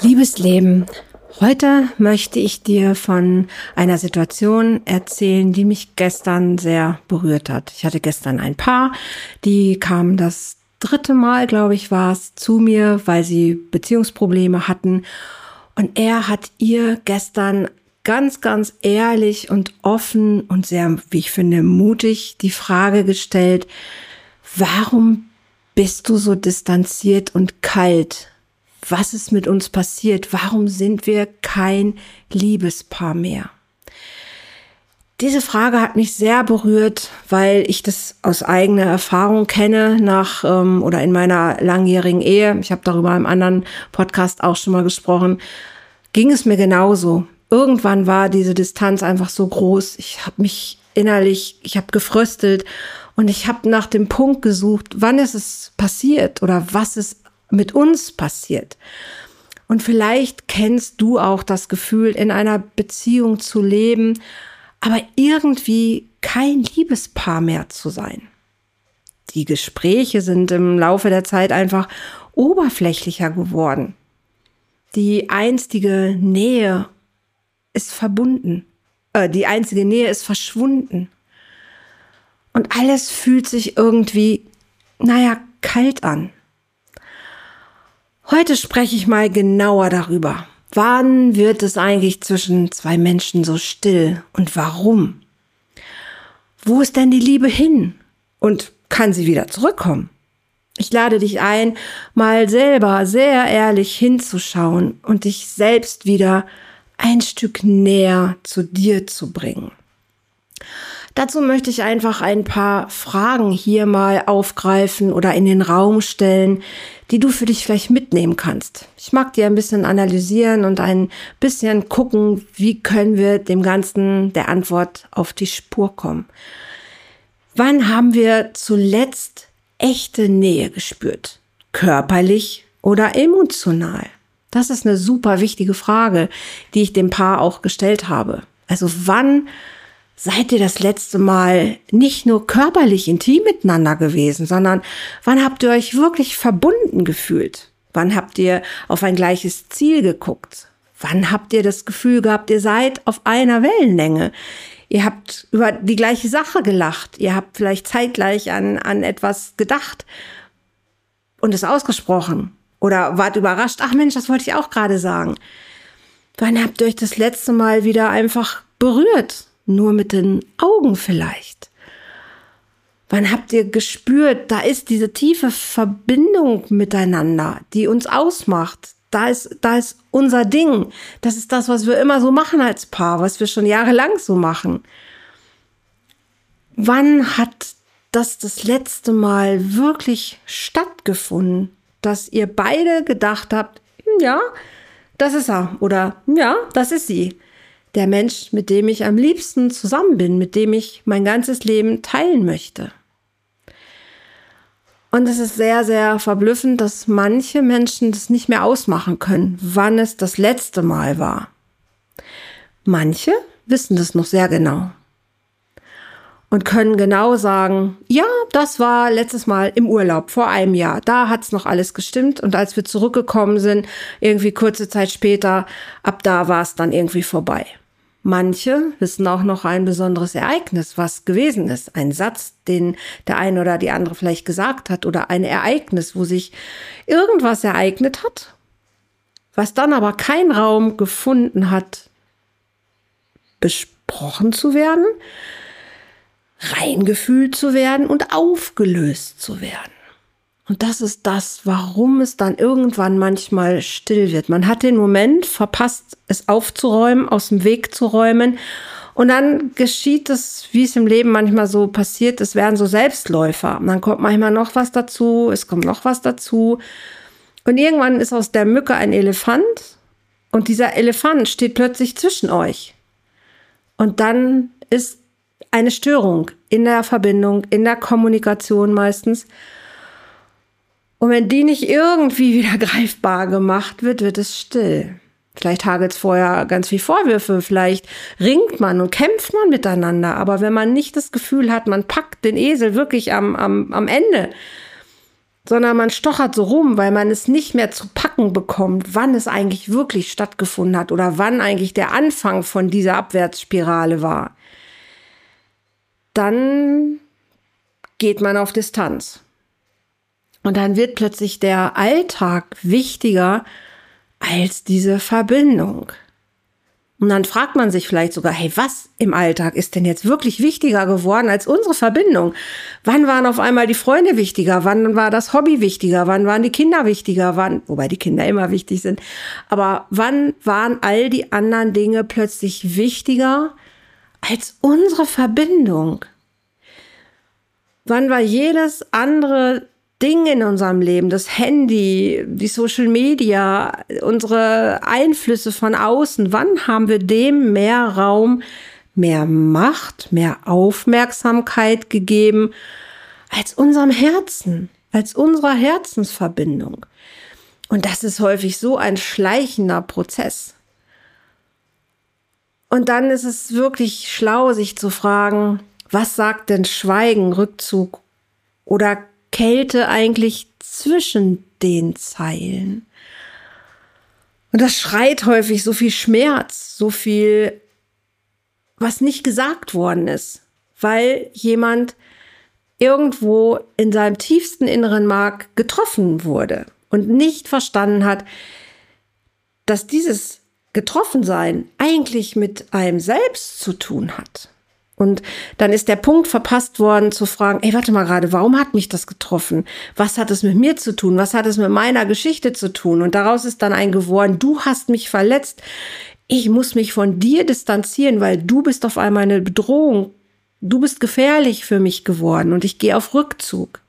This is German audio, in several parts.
Liebes Leben, heute möchte ich dir von einer Situation erzählen, die mich gestern sehr berührt hat. Ich hatte gestern ein Paar, die kamen das 3. Mal, glaube ich, war es, zu mir, weil sie Beziehungsprobleme hatten. Und er hat ihr gestern ganz, ganz ehrlich und offen und sehr, wie ich finde, mutig die Frage gestellt: Warum bist du so distanziert und kalt? Was ist mit uns passiert? Warum sind wir kein Liebespaar mehr? Diese Frage hat mich sehr berührt, weil ich das aus eigener Erfahrung kenne oder in meiner langjährigen Ehe. Ich habe darüber im anderen Podcast auch schon mal gesprochen. Ging es mir genauso. Irgendwann war diese Distanz einfach so groß. Ich habe gefröstelt und ich habe nach dem Punkt gesucht, wann ist es passiert oder was ist mit uns passiert. Und vielleicht kennst du auch das Gefühl, in einer Beziehung zu leben, aber irgendwie kein Liebespaar mehr zu sein. Die Gespräche sind im Laufe der Zeit einfach oberflächlicher geworden. Die einstige Nähe ist verschwunden. Und alles fühlt sich irgendwie, kalt an. Heute spreche ich mal genauer darüber. Wann wird es eigentlich zwischen zwei Menschen so still und warum? Wo ist denn die Liebe hin? Und kann sie wieder zurückkommen? Ich lade dich ein, mal selber sehr ehrlich hinzuschauen und dich selbst wieder ein Stück näher zu dir zu bringen. Dazu möchte ich einfach ein paar Fragen hier mal aufgreifen oder in den Raum stellen, die du für dich vielleicht mitnehmen kannst. Ich mag dir ein bisschen analysieren und ein bisschen gucken, wie können wir dem Ganzen der Antwort auf die Spur kommen. Wann haben wir zuletzt echte Nähe gespürt? Körperlich oder emotional? Das ist eine super wichtige Frage, die ich dem Paar auch gestellt habe. Also wann seid ihr das letzte Mal nicht nur körperlich intim miteinander gewesen, sondern wann habt ihr euch wirklich verbunden gefühlt? Wann habt ihr auf ein gleiches Ziel geguckt? Wann habt ihr das Gefühl gehabt, ihr seid auf einer Wellenlänge? Ihr habt über die gleiche Sache gelacht. Ihr habt vielleicht zeitgleich an etwas gedacht und es ausgesprochen. Oder wart überrascht, ach Mensch, das wollte ich auch gerade sagen. Wann habt ihr euch das letzte Mal wieder einfach berührt? Nur mit den Augen vielleicht. Wann habt ihr gespürt, da ist diese tiefe Verbindung miteinander, die uns ausmacht. Da ist unser Ding. Das ist das, was wir immer so machen als Paar, was wir schon jahrelang so machen. Wann hat das letzte Mal wirklich stattgefunden, dass ihr beide gedacht habt, ja, das ist er oder ja, das ist sie. Der Mensch, mit dem ich am liebsten zusammen bin, mit dem ich mein ganzes Leben teilen möchte. Und es ist sehr, sehr verblüffend, dass manche Menschen das nicht mehr ausmachen können, wann es das letzte Mal war. Manche wissen das noch sehr genau und können genau sagen, ja, das war letztes Mal im Urlaub vor einem Jahr. Da hat's noch alles gestimmt und als wir zurückgekommen sind, irgendwie kurze Zeit später, ab da war es dann irgendwie vorbei. Manche wissen auch noch ein besonderes Ereignis, was gewesen ist. Ein Satz, den der eine oder die andere vielleicht gesagt hat oder ein Ereignis, wo sich irgendwas ereignet hat, was dann aber keinen Raum gefunden hat, besprochen zu werden, reingefühlt zu werden und aufgelöst zu werden. Und das ist das, warum es dann irgendwann manchmal still wird. Man hat den Moment verpasst, es aufzuräumen, aus dem Weg zu räumen. Und dann geschieht es, wie es im Leben manchmal so passiert, es werden so Selbstläufer. Und dann kommt manchmal noch was dazu, es kommt noch was dazu. Und irgendwann ist aus der Mücke ein Elefant. Und dieser Elefant steht plötzlich zwischen euch. Und dann ist eine Störung in der Verbindung, in der Kommunikation meistens. Und wenn die nicht irgendwie wieder greifbar gemacht wird, wird es still. Vielleicht hagelt es vorher ganz viel Vorwürfe, vielleicht ringt man und kämpft man miteinander. Aber wenn man nicht das Gefühl hat, man packt den Esel wirklich am Ende, sondern man stochert so rum, weil man es nicht mehr zu packen bekommt, wann es eigentlich wirklich stattgefunden hat oder wann eigentlich der Anfang von dieser Abwärtsspirale war. Dann geht man auf Distanz. Und dann wird plötzlich der Alltag wichtiger als diese Verbindung. Und dann fragt man sich vielleicht sogar, hey, was im Alltag ist denn jetzt wirklich wichtiger geworden als unsere Verbindung? Wann waren auf einmal die Freunde wichtiger? Wann war das Hobby wichtiger? Wann waren die Kinder wichtiger? Wobei die Kinder immer wichtig sind. Aber wann waren all die anderen Dinge plötzlich wichtiger als unsere Verbindung? Wann war jedes andere Ding in unserem Leben, das Handy, die Social Media, unsere Einflüsse von außen, wann haben wir dem mehr Raum, mehr Macht, mehr Aufmerksamkeit gegeben als unserem Herzen, als unserer Herzensverbindung? Und das ist häufig so ein schleichender Prozess. Und dann ist es wirklich schlau, sich zu fragen, was sagt denn Schweigen, Rückzug oder Kälte eigentlich zwischen den Zeilen? Und das schreit häufig so viel Schmerz, so viel, was nicht gesagt worden ist, weil jemand irgendwo in seinem tiefsten inneren Mark getroffen wurde und nicht verstanden hat, dass dieses Getroffensein eigentlich mit einem selbst zu tun hat. Und dann ist der Punkt verpasst worden zu fragen, ey, warte mal gerade, warum hat mich das getroffen? Was hat es mit mir zu tun? Was hat es mit meiner Geschichte zu tun? Und daraus ist dann ein geworden, du hast mich verletzt. Ich muss mich von dir distanzieren, weil du bist auf einmal eine Bedrohung. Du bist gefährlich für mich geworden und ich gehe auf Rückzug.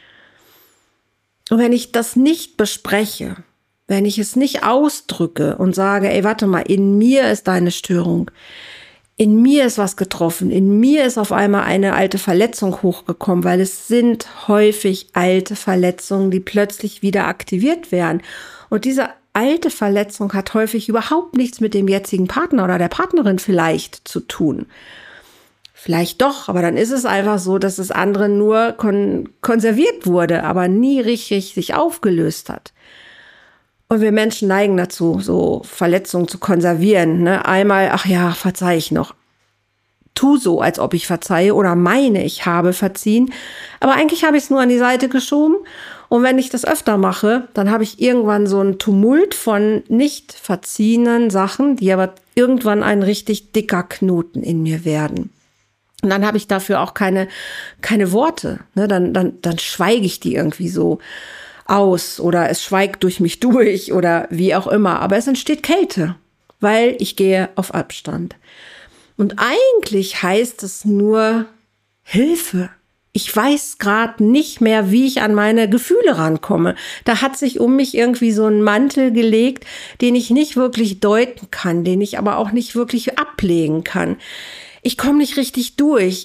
Und wenn ich das nicht bespreche, wenn ich es nicht ausdrücke und sage, ey, warte mal, in mir ist deine Störung, in mir ist was getroffen, in mir ist auf einmal eine alte Verletzung hochgekommen, weil es sind häufig alte Verletzungen, die plötzlich wieder aktiviert werden. Und diese alte Verletzung hat häufig überhaupt nichts mit dem jetzigen Partner oder der Partnerin vielleicht zu tun. Vielleicht doch, aber dann ist es einfach so, dass das andere nur konserviert wurde, aber nie richtig sich aufgelöst hat. Und wir Menschen neigen dazu, so Verletzungen zu konservieren. Ne? Einmal, ach ja, verzeih ich noch. Tu so, als ob ich verzeihe oder meine, ich habe verziehen. Aber eigentlich habe ich es nur an die Seite geschoben. Und wenn ich das öfter mache, dann habe ich irgendwann so einen Tumult von nicht verziehenen Sachen, die aber irgendwann ein richtig dicker Knoten in mir werden. Und dann habe ich dafür auch keine Worte. Ne? Dann schweige ich die irgendwie so aus oder es schweigt durch mich durch oder wie auch immer. Aber es entsteht Kälte, weil ich gehe auf Abstand. Und eigentlich heißt es nur Hilfe. Ich weiß gerade nicht mehr, wie ich an meine Gefühle rankomme. Da hat sich um mich irgendwie so ein Mantel gelegt, den ich nicht wirklich deuten kann, den ich aber auch nicht wirklich ablegen kann. Ich komme nicht richtig durch.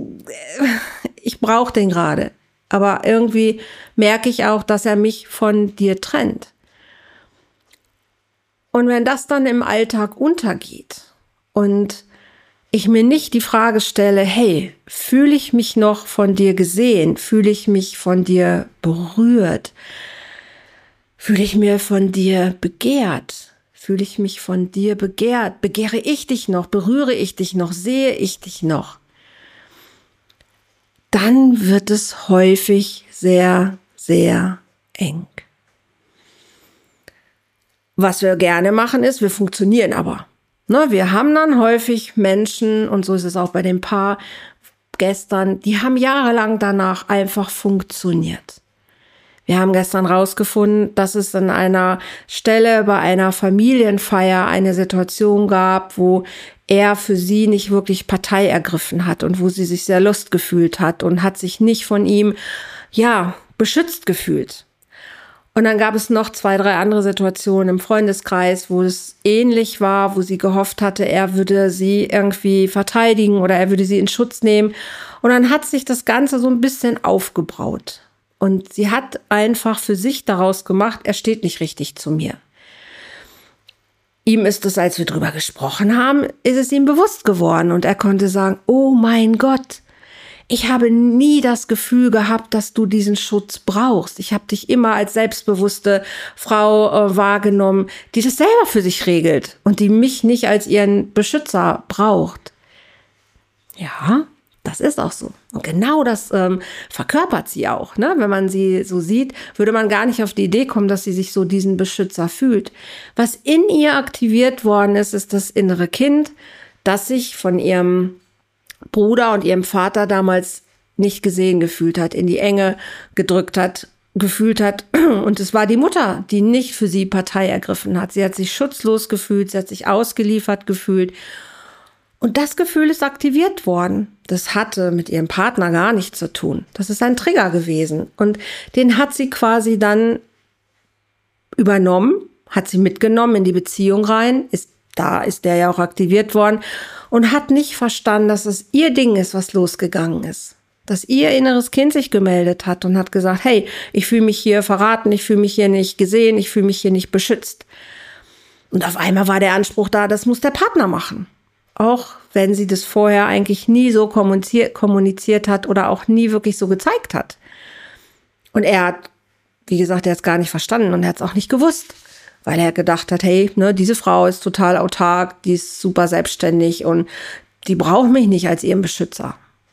Ich brauche den gerade. Aber irgendwie merke ich auch, dass er mich von dir trennt. Und wenn das dann im Alltag untergeht und ich mir nicht die Frage stelle, hey, fühle ich mich noch von dir gesehen? Fühle ich mich von dir berührt? Fühle ich mir von dir begehrt? Fühle ich mich von dir begehrt? Begehre ich dich noch? Berühre ich dich noch? Sehe ich dich noch? Dann wird es häufig sehr, sehr eng. Was wir gerne machen ist, wir funktionieren aber. Ne, wir haben dann häufig Menschen, und so ist es auch bei dem Paar gestern, die haben jahrelang danach einfach funktioniert. Wir haben gestern rausgefunden, dass es an einer Stelle bei einer Familienfeier eine Situation gab, wo er für sie nicht wirklich Partei ergriffen hat und wo sie sich sehr lust gefühlt hat und hat sich nicht von ihm, beschützt gefühlt. Und dann gab es noch 2, 3 andere Situationen im Freundeskreis, wo es ähnlich war, wo sie gehofft hatte, er würde sie irgendwie verteidigen oder er würde sie in Schutz nehmen. Und dann hat sich das Ganze so ein bisschen aufgebraut. Und sie hat einfach für sich daraus gemacht, er steht nicht richtig zu mir. Ihm ist es, als wir drüber gesprochen haben, ist es ihm bewusst geworden. Und er konnte sagen, oh mein Gott, Ich habe nie das Gefühl gehabt, dass du diesen Schutz brauchst. Ich habe dich immer als selbstbewusste Frau wahrgenommen, die das selber für sich regelt und die mich nicht als ihren Beschützer braucht. Ja, das ist auch so. Und genau das verkörpert sie auch. Ne? Wenn man sie so sieht, würde man gar nicht auf die Idee kommen, dass sie sich so diesen Beschützer fühlt. Was in ihr aktiviert worden ist, ist das innere Kind, das sich von ihrem Bruder und ihrem Vater damals nicht gesehen gefühlt hat, in die Enge gedrückt hat, gefühlt hat. Und es war die Mutter, die nicht für sie Partei ergriffen hat. Sie hat sich schutzlos gefühlt, sie hat sich ausgeliefert gefühlt. Und das Gefühl ist aktiviert worden. Das hatte mit ihrem Partner gar nichts zu tun. Das ist ein Trigger gewesen. Und den hat sie quasi dann übernommen, hat sie mitgenommen in die Beziehung rein. Da ist der ja auch aktiviert worden. Und hat nicht verstanden, dass es ihr Ding ist, was losgegangen ist. Dass ihr inneres Kind sich gemeldet hat und hat gesagt, hey, ich fühle mich hier verraten, ich fühle mich hier nicht gesehen, ich fühle mich hier nicht beschützt. Und auf einmal war der Anspruch da, das muss der Partner machen. Auch wenn sie das vorher eigentlich nie so kommuniziert hat oder auch nie wirklich so gezeigt hat. Und er hat, wie gesagt, er hat es gar nicht verstanden und er hat es auch nicht gewusst. Weil er gedacht hat, hey, ne, diese Frau ist total autark, die ist super selbstständig und die braucht mich nicht als ihren Beschützer.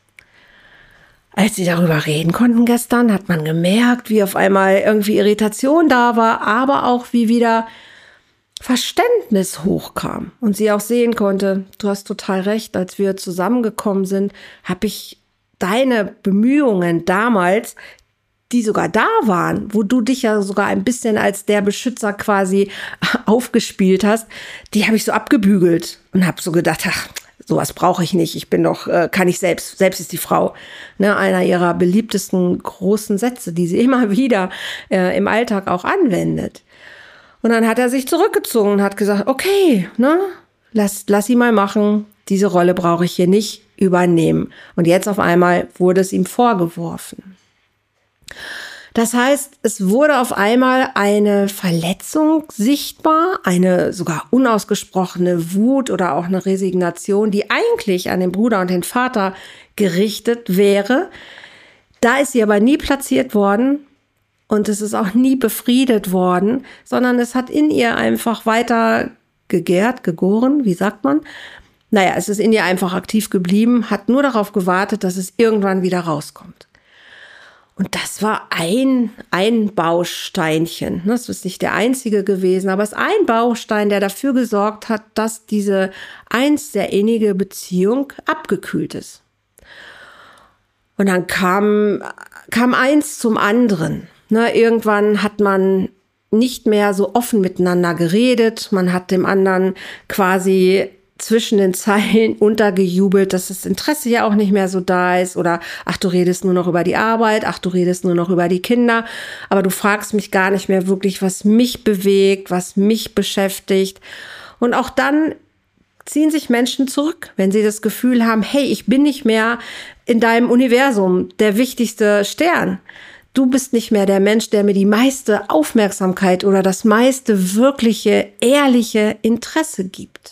Als sie darüber reden konnten gestern, hat man gemerkt, wie auf einmal irgendwie Irritation da war, aber auch wie wieder Verständnis hochkam und sie auch sehen konnte, du hast total recht, als wir zusammengekommen sind, habe ich deine Bemühungen damals, die sogar da waren, wo du dich ja sogar ein bisschen als der Beschützer quasi aufgespielt hast, die habe ich so abgebügelt und habe so gedacht, ach, sowas brauche ich nicht, ich bin doch, kann ich selbst ist die Frau. Ne, einer ihrer beliebtesten großen Sätze, die sie immer wieder im Alltag auch anwendet. Und dann hat er sich zurückgezogen und hat gesagt, okay, ne, lass sie mal machen, diese Rolle brauche ich hier nicht übernehmen. Und jetzt auf einmal wurde es ihm vorgeworfen. Das heißt, es wurde auf einmal eine Verletzung sichtbar, eine sogar unausgesprochene Wut oder auch eine Resignation, die eigentlich an den Bruder und den Vater gerichtet wäre. Da ist sie aber nie platziert worden und es ist auch nie befriedet worden, sondern es hat in ihr einfach weiter gegoren, wie sagt man? Naja, es ist in ihr einfach aktiv geblieben, hat nur darauf gewartet, dass es irgendwann wieder rauskommt. Und das war ein Bausteinchen. Das ist nicht der einzige gewesen, aber es ist ein Baustein, der dafür gesorgt hat, dass diese einst sehr innige Beziehung abgekühlt ist. Und dann kam eins zum anderen. Irgendwann hat man nicht mehr so offen miteinander geredet. Man hat dem anderen quasi zwischen den Zeilen untergejubelt, dass das Interesse ja auch nicht mehr so da ist oder ach, du redest nur noch über die Arbeit, ach, du redest nur noch über die Kinder, aber du fragst mich gar nicht mehr wirklich, was mich bewegt, was mich beschäftigt. Und auch dann ziehen sich Menschen zurück, wenn sie das Gefühl haben, hey, ich bin nicht mehr in deinem Universum der wichtigste Stern. Du bist nicht mehr der Mensch, der mir die meiste Aufmerksamkeit oder das meiste wirkliche, ehrliche Interesse gibt.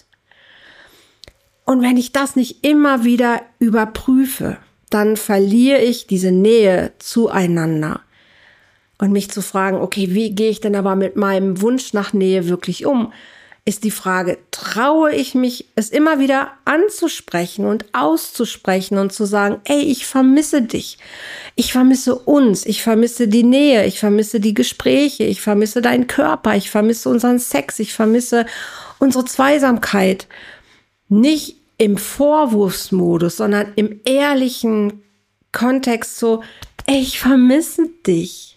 Und wenn ich das nicht immer wieder überprüfe, dann verliere ich diese Nähe zueinander. Und mich zu fragen, okay, wie gehe ich denn aber mit meinem Wunsch nach Nähe wirklich um, ist die Frage, traue ich mich, es immer wieder anzusprechen und auszusprechen und zu sagen, ey, ich vermisse dich, ich vermisse uns, ich vermisse die Nähe, ich vermisse die Gespräche, ich vermisse deinen Körper, ich vermisse unseren Sex, ich vermisse unsere Zweisamkeit. Nicht im Vorwurfsmodus, sondern im ehrlichen Kontext so, ey, ich vermisse dich.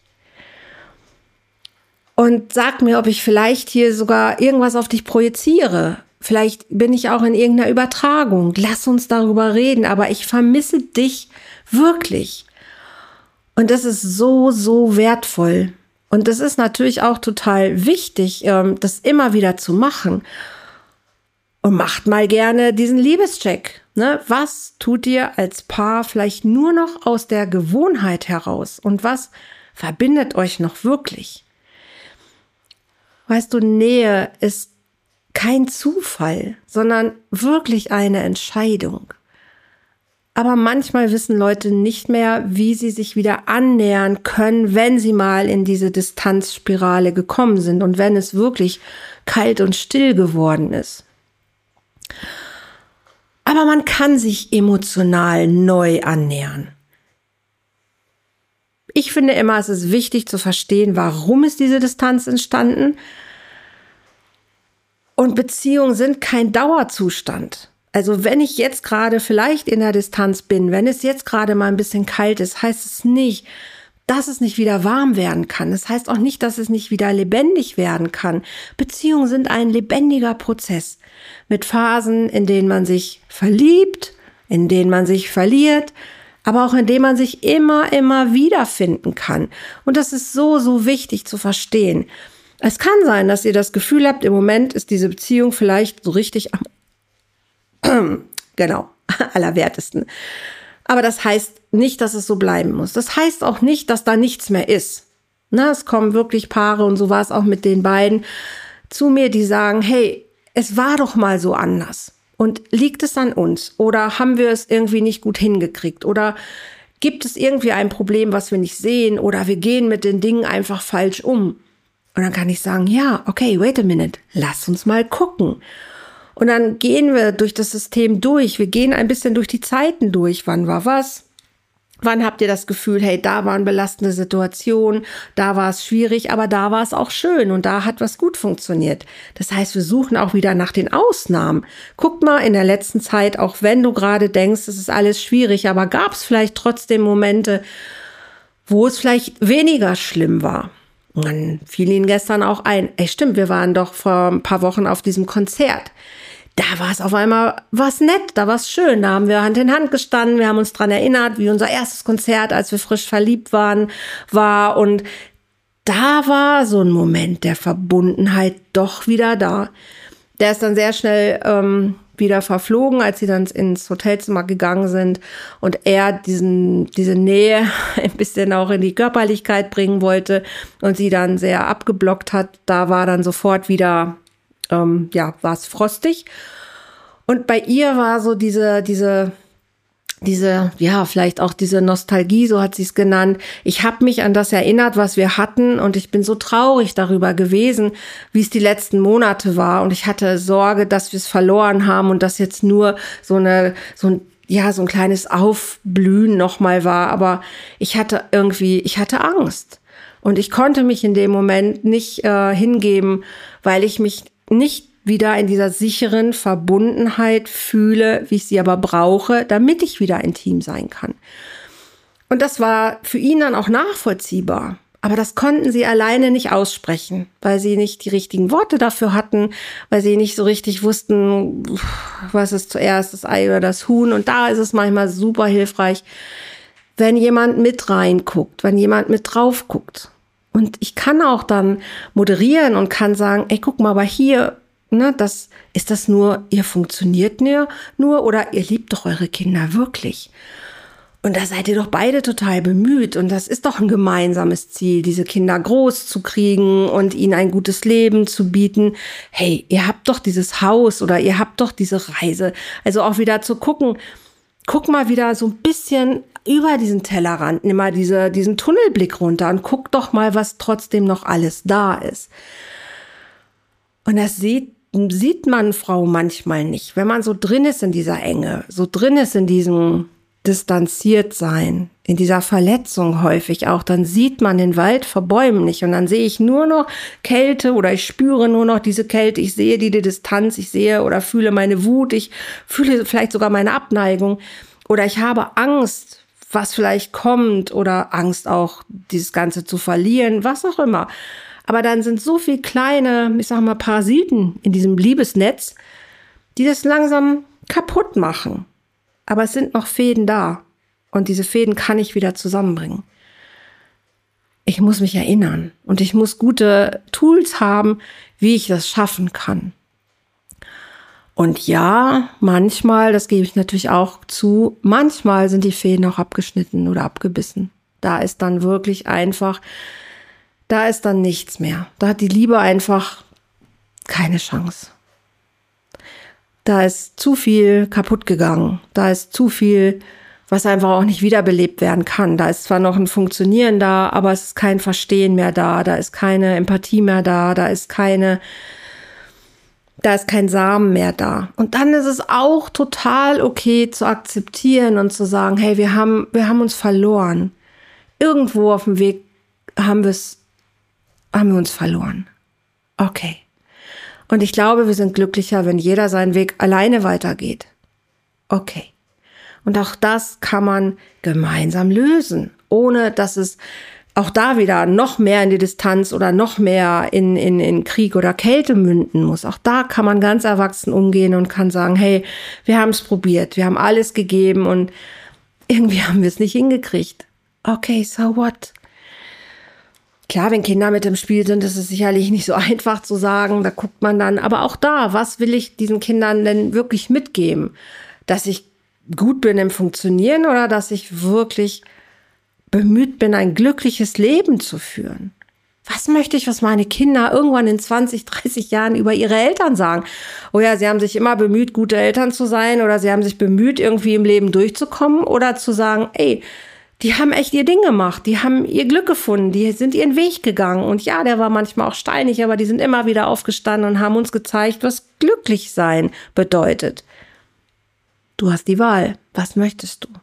Und sag mir, ob ich vielleicht hier sogar irgendwas auf dich projiziere. Vielleicht bin ich auch in irgendeiner Übertragung. Lass uns darüber reden, aber ich vermisse dich wirklich. Und das ist so, so wertvoll. Und das ist natürlich auch total wichtig, das immer wieder zu machen. Und macht mal gerne diesen Liebescheck. Ne? Was tut ihr als Paar vielleicht nur noch aus der Gewohnheit heraus? Und was verbindet euch noch wirklich? Weißt du, Nähe ist kein Zufall, sondern wirklich eine Entscheidung. Aber manchmal wissen Leute nicht mehr, wie sie sich wieder annähern können, wenn sie mal in diese Distanzspirale gekommen sind und wenn es wirklich kalt und still geworden ist. Aber man kann sich emotional neu annähern. Ich finde immer, es ist wichtig zu verstehen, warum ist diese Distanz entstanden. Und Beziehungen sind kein Dauerzustand. Also wenn ich jetzt gerade vielleicht in der Distanz bin, wenn es jetzt gerade mal ein bisschen kalt ist, heißt es nicht, dass es nicht wieder warm werden kann. Das heißt auch nicht, dass es nicht wieder lebendig werden kann. Beziehungen sind ein lebendiger Prozess mit Phasen, in denen man sich verliebt, in denen man sich verliert, aber auch in denen man sich immer wiederfinden kann. Und das ist so wichtig zu verstehen. Es kann sein, dass ihr das Gefühl habt, im Moment ist diese Beziehung vielleicht so richtig am allerwertesten. Aber das heißt nicht, dass es so bleiben muss. Das heißt auch nicht, dass da nichts mehr ist. Es kommen wirklich Paare, und so war es auch mit den beiden, zu mir, die sagen, hey, es war doch mal so anders. Und liegt es an uns? Oder haben wir es irgendwie nicht gut hingekriegt? Oder gibt es irgendwie ein Problem, was wir nicht sehen? Oder wir gehen mit den Dingen einfach falsch um? Und dann kann ich sagen, ja, okay, wait a minute, lass uns mal gucken. Und dann gehen wir durch das System durch. Wir gehen ein bisschen durch die Zeiten durch. Wann war was? Wann habt ihr das Gefühl, hey, da waren belastende Situationen, da war es schwierig, aber da war es auch schön und da hat was gut funktioniert. Das heißt, wir suchen auch wieder nach den Ausnahmen. Guck mal in der letzten Zeit, auch wenn du gerade denkst, es ist alles schwierig, aber gab es vielleicht trotzdem Momente, wo es vielleicht weniger schlimm war. Und dann fiel ihnen gestern auch ein, ey, stimmt, wir waren doch vor ein paar Wochen auf diesem Konzert. Da war es auf einmal was nett, da war es schön. Da haben wir Hand in Hand gestanden, wir haben uns dran erinnert, wie unser erstes Konzert, als wir frisch verliebt waren, war. Und da war so ein Moment der Verbundenheit doch wieder da. Der ist dann sehr schnell wieder verflogen, als sie dann ins Hotelzimmer gegangen sind und er diese Nähe ein bisschen auch in die Körperlichkeit bringen wollte und sie dann sehr abgeblockt hat. Da war dann sofort wieder war es frostig. Und bei ihr war so diese, vielleicht auch diese Nostalgie, so hat sie es genannt. Ich habe mich an das erinnert, was wir hatten, und ich bin so traurig darüber gewesen, wie es die letzten Monate war. Und ich hatte Sorge, dass wir es verloren haben und dass jetzt nur so ein kleines Aufblühen nochmal war. Aber ich hatte Angst. Und ich konnte mich in dem Moment nicht hingeben, weil ich mich nicht wieder in dieser sicheren Verbundenheit fühle, wie ich sie aber brauche, damit ich wieder intim sein kann. Und das war für ihn dann auch nachvollziehbar. Aber das konnten sie alleine nicht aussprechen, weil sie nicht die richtigen Worte dafür hatten, weil sie nicht so richtig wussten, was ist zuerst, das Ei oder das Huhn. Und da ist es manchmal super hilfreich, wenn jemand mit reinguckt, wenn jemand mit drauf guckt. Und ich kann auch dann moderieren und kann sagen, ey, guck mal, aber hier, ist das nur, ihr funktioniert nur oder ihr liebt doch eure Kinder wirklich. Und da seid ihr doch beide total bemüht. Und das ist doch ein gemeinsames Ziel, diese Kinder groß zu kriegen und ihnen ein gutes Leben zu bieten. Hey, ihr habt doch dieses Haus oder ihr habt doch diese Reise. Also auch wieder zu gucken, guck mal wieder so ein bisschen über diesen Tellerrand, nimm mal diesen Tunnelblick runter und guck doch mal, was trotzdem noch alles da ist. Und das sieht man Frau manchmal nicht. Wenn man so drin ist in dieser Enge, so drin ist in diesem Distanziertsein, in dieser Verletzung häufig auch, dann sieht man den Wald vor Bäumen nicht. Und dann sehe ich nur noch Kälte oder ich spüre nur noch diese Kälte. Ich sehe die Distanz, ich sehe oder fühle meine Wut, ich fühle vielleicht sogar meine Abneigung. Oder ich habe Angst, was vielleicht kommt, oder Angst auch, dieses Ganze zu verlieren, was auch immer. Aber dann sind so viele kleine, Parasiten in diesem Liebesnetz, die das langsam kaputt machen. Aber es sind noch Fäden da. Und diese Fäden kann ich wieder zusammenbringen. Ich muss mich erinnern. Und ich muss gute Tools haben, wie ich das schaffen kann. Und ja, manchmal, das gebe ich natürlich auch zu, manchmal sind die Fäden auch abgeschnitten oder abgebissen. Da ist dann wirklich einfach, da ist dann nichts mehr. Da hat die Liebe einfach keine Chance. Da ist zu viel kaputt gegangen. Da ist zu viel was einfach auch nicht wiederbelebt werden kann. Da ist zwar noch ein Funktionieren da, aber es ist kein Verstehen mehr da, da ist keine Empathie mehr da, da ist kein Samen mehr da. Und dann ist es auch total okay zu akzeptieren und zu sagen, hey, wir haben uns verloren. Irgendwo auf dem Weg haben wir uns verloren. Okay. Und ich glaube, wir sind glücklicher, wenn jeder seinen Weg alleine weitergeht. Okay. Und auch das kann man gemeinsam lösen, ohne dass es auch da wieder noch mehr in die Distanz oder noch mehr in Krieg oder Kälte münden muss. Auch da kann man ganz erwachsen umgehen und kann sagen, hey, wir haben es probiert, wir haben alles gegeben und irgendwie haben wir es nicht hingekriegt. Okay, so what? Klar, wenn Kinder mit im Spiel sind, ist es sicherlich nicht so einfach zu sagen, da guckt man dann, aber auch da, was will ich diesen Kindern denn wirklich mitgeben? Dass ich gut bin im Funktionieren oder dass ich wirklich bemüht bin, ein glückliches Leben zu führen? Was möchte ich, was meine Kinder irgendwann in 20, 30 Jahren über ihre Eltern sagen? Oh ja, sie haben sich immer bemüht, gute Eltern zu sein oder sie haben sich bemüht, irgendwie im Leben durchzukommen oder zu sagen, ey, die haben echt ihr Ding gemacht, die haben ihr Glück gefunden, die sind ihren Weg gegangen und ja, der war manchmal auch steinig, aber die sind immer wieder aufgestanden und haben uns gezeigt, was glücklich sein bedeutet. Du hast die Wahl. Was möchtest du?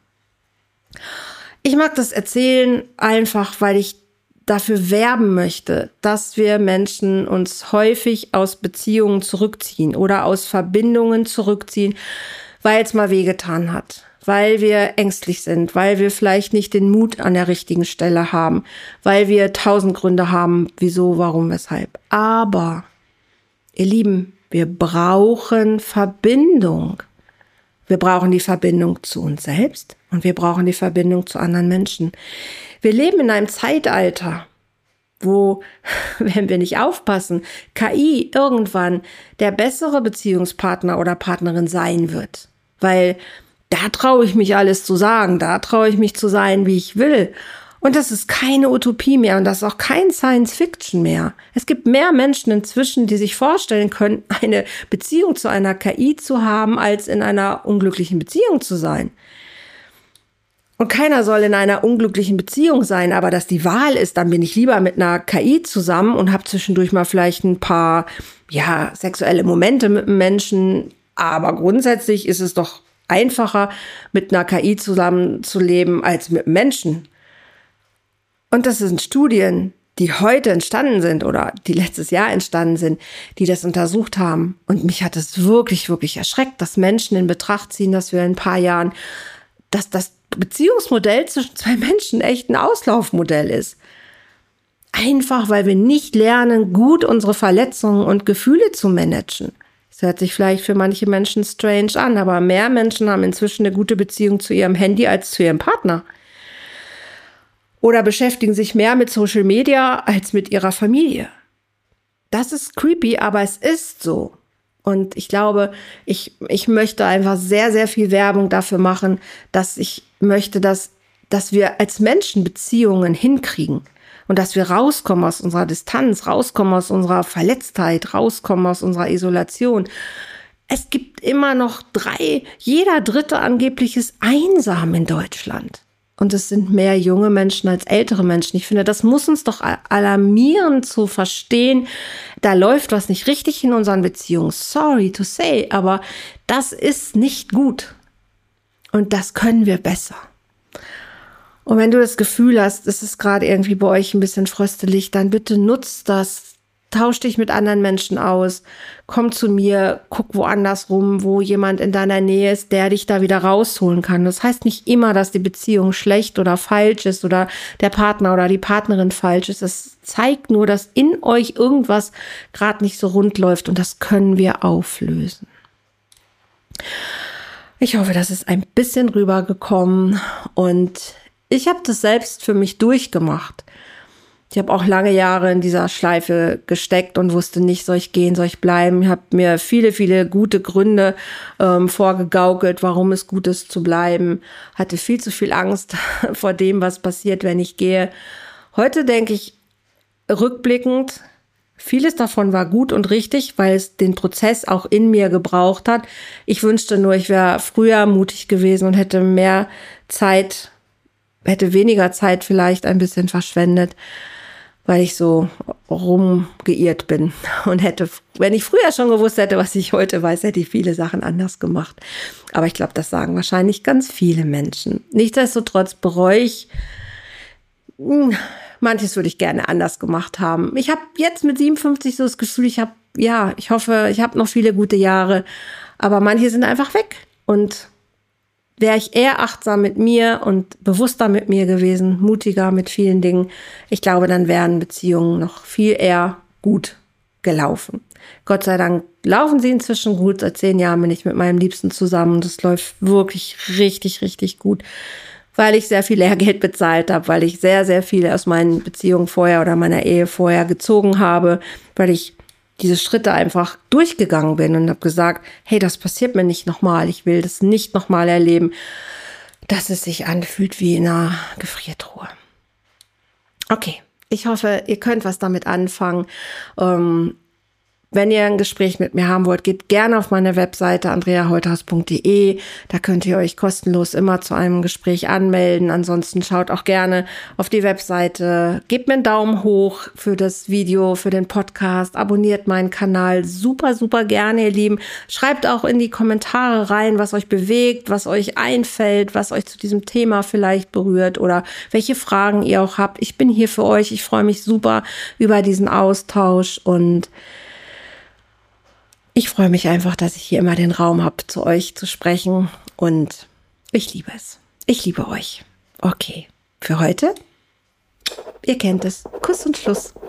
Ich mag das erzählen einfach, weil ich dafür werben möchte, dass wir Menschen uns häufig aus Beziehungen zurückziehen oder aus Verbindungen zurückziehen, weil es mal wehgetan hat, weil wir ängstlich sind, weil wir vielleicht nicht den Mut an der richtigen Stelle haben, weil wir 1000 Gründe haben, wieso, warum, weshalb. Aber, ihr Lieben, wir brauchen Verbindung. Wir brauchen die Verbindung zu uns selbst und wir brauchen die Verbindung zu anderen Menschen. Wir leben in einem Zeitalter, wo, wenn wir nicht aufpassen, KI irgendwann der bessere Beziehungspartner oder Partnerin sein wird. Weil da traue ich mich alles zu sagen, da traue ich mich zu sein, wie ich will. Und das ist keine Utopie mehr und das ist auch kein Science-Fiction mehr. Es gibt mehr Menschen inzwischen, die sich vorstellen können, eine Beziehung zu einer KI zu haben, als in einer unglücklichen Beziehung zu sein. Und keiner soll in einer unglücklichen Beziehung sein, aber dass die Wahl ist, dann bin ich lieber mit einer KI zusammen und habe zwischendurch mal vielleicht ein paar, sexuelle Momente mit einem Menschen. Aber grundsätzlich ist es doch einfacher, mit einer KI zusammenzuleben, als mit einem Menschen. Und das sind Studien, die heute entstanden sind oder die letztes Jahr entstanden sind, die das untersucht haben. Und mich hat es wirklich, wirklich erschreckt, dass Menschen in Betracht ziehen, dass wir in ein paar Jahren, dass das Beziehungsmodell zwischen zwei Menschen echt ein Auslaufmodell ist. Einfach, weil wir nicht lernen, gut unsere Verletzungen und Gefühle zu managen. Das hört sich vielleicht für manche Menschen strange an, aber mehr Menschen haben inzwischen eine gute Beziehung zu ihrem Handy als zu ihrem Partner. Oder beschäftigen sich mehr mit Social Media als mit ihrer Familie. Das ist creepy, aber es ist so. Und ich glaube, ich möchte einfach sehr, sehr viel Werbung dafür machen, dass ich möchte, dass wir als Menschen Beziehungen hinkriegen. Und dass wir rauskommen aus unserer Distanz, rauskommen aus unserer Verletztheit, rauskommen aus unserer Isolation. Es gibt immer noch jeder Dritte angeblich ist einsam in Deutschland. Und es sind mehr junge Menschen als ältere Menschen. Ich finde, das muss uns doch alarmieren zu verstehen, da läuft was nicht richtig in unseren Beziehungen. Sorry to say, aber das ist nicht gut. Und das können wir besser. Und wenn du das Gefühl hast, es ist gerade irgendwie bei euch ein bisschen fröstelig, dann bitte nutzt das. Tausch dich mit anderen Menschen aus, komm zu mir, guck woanders rum, wo jemand in deiner Nähe ist, der dich da wieder rausholen kann. Das heißt nicht immer, dass die Beziehung schlecht oder falsch ist oder der Partner oder die Partnerin falsch ist. Es zeigt nur, dass in euch irgendwas gerade nicht so rund läuft und das können wir auflösen. Ich hoffe, das ist ein bisschen rübergekommen und ich habe das selbst für mich durchgemacht. Ich habe auch lange Jahre in dieser Schleife gesteckt und wusste nicht, soll ich gehen, soll ich bleiben. Ich habe mir viele, viele gute Gründe vorgegaukelt, warum es gut ist zu bleiben. Hatte viel zu viel Angst vor dem, was passiert, wenn ich gehe. Heute denke ich rückblickend, vieles davon war gut und richtig, weil es den Prozess auch in mir gebraucht hat. Ich wünschte nur, ich wäre früher mutig gewesen und hätte mehr hätte weniger Zeit vielleicht ein bisschen verschwendet, weil ich so rumgeirrt bin und wenn ich früher schon gewusst hätte, was ich heute weiß, hätte ich viele Sachen anders gemacht. Aber ich glaube, das sagen wahrscheinlich ganz viele Menschen. Nichtsdestotrotz bereue ich, manches würde ich gerne anders gemacht haben. Ich habe jetzt mit 57 so das Gefühl, ich hoffe, ich habe noch viele gute Jahre, aber manche sind einfach weg. Und wäre ich eher achtsam mit mir und bewusster mit mir gewesen, mutiger mit vielen Dingen, ich glaube, dann wären Beziehungen noch viel eher gut gelaufen. Gott sei Dank laufen sie inzwischen gut. Seit 10 Jahren bin ich mit meinem Liebsten zusammen. Das läuft wirklich richtig, richtig gut, weil ich sehr viel Lehrgeld bezahlt habe, weil ich sehr, sehr viel aus meinen Beziehungen vorher oder meiner Ehe vorher gezogen habe, weil ich diese Schritte einfach durchgegangen bin und habe gesagt, hey, das passiert mir nicht nochmal. Ich will das nicht nochmal erleben, dass es sich anfühlt wie in einer Gefriertruhe. Okay, ich hoffe, ihr könnt was damit anfangen. Wenn ihr ein Gespräch mit mir haben wollt, geht gerne auf meine Webseite andreaholthaus.de. Da könnt ihr euch kostenlos immer zu einem Gespräch anmelden. Ansonsten schaut auch gerne auf die Webseite. Gebt mir einen Daumen hoch für das Video, für den Podcast. Abonniert meinen Kanal super, super gerne, ihr Lieben. Schreibt auch in die Kommentare rein, was euch bewegt, was euch einfällt, was euch zu diesem Thema vielleicht berührt oder welche Fragen ihr auch habt. Ich bin hier für euch. Ich freue mich super über diesen Austausch und ich freue mich einfach, dass ich hier immer den Raum habe, zu euch zu sprechen und ich liebe es. Ich liebe euch. Okay, für heute, ihr kennt es, Kuss und Schluss.